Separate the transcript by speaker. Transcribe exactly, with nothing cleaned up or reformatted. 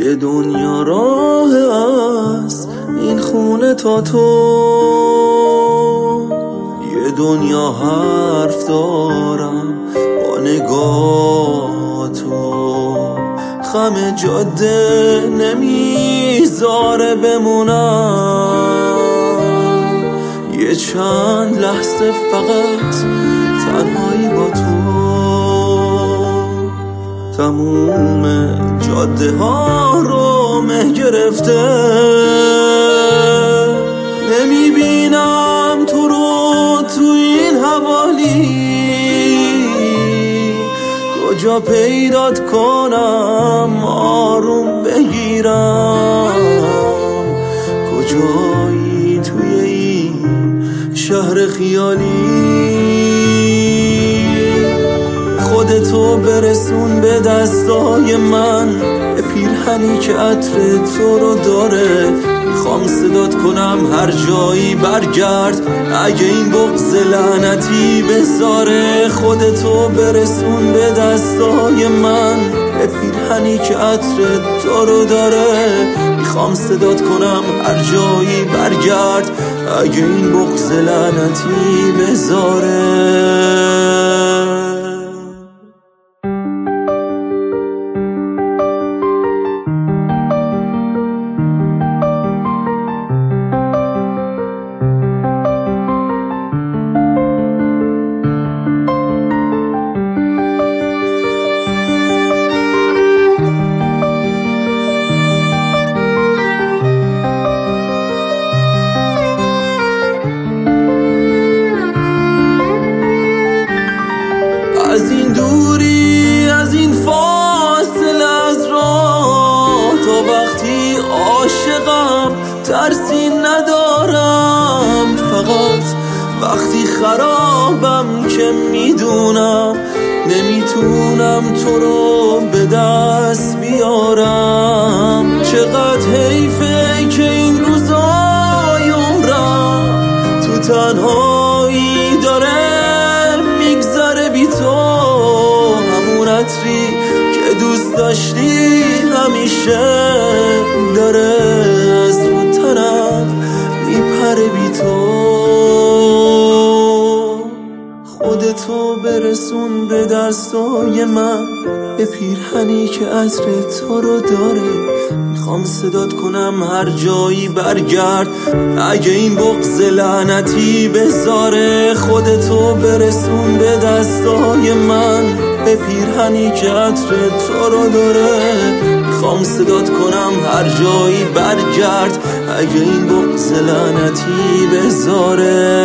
Speaker 1: یه دنیا راه است این خونه تا تو، یه دنیا حرف دارم با نگاه تو، خم جاده نمیذاره بمونم، یه چند لحظه فقط تنهایی با تو. تموم جاده ها رو مه گرفته، نمیبینم تو رو تو این حوالی، کجا پیدات کنم آروم بگیرم، کجایی توی این شهر خیالی. خودتو برسون به دستای من، به پیرهنی که عطر تو رو داره، میخوام صدات کنم هر جایی برگرد اگه این بغض لعنتی بذاره. خودتو برسون به دستای من، به پیرهنی که عطر تو رو داره، میخوام صدات کنم هر جایی برگرد اگه این بغض لعنتی بذاره. از این دوری، از این فاصله از راه، تا وقتی عاشقم ترسی ندارم، فقط وقتی خرابم که میدونم نمیتونم تو رو به دست بیارم. چقدر حیفه که این روزای عمرم تو تنهایی داره میگذره بی تو، همون عطری که دوست داشتی همیشه داره از رو تنم میپره بی تو. خودتو برسون به دستای من، به پیرهنی که عطر تو رو داره، میخوام صدات کنم هر جایی برگرد اگه این بغض لعنتی بذاره. خودتو برسون به دستای من، به پیرهنی که عطر تو رو داره، میخوام صدات کنم هر جایی برگرد اگه این بغض لعنتی بذاره.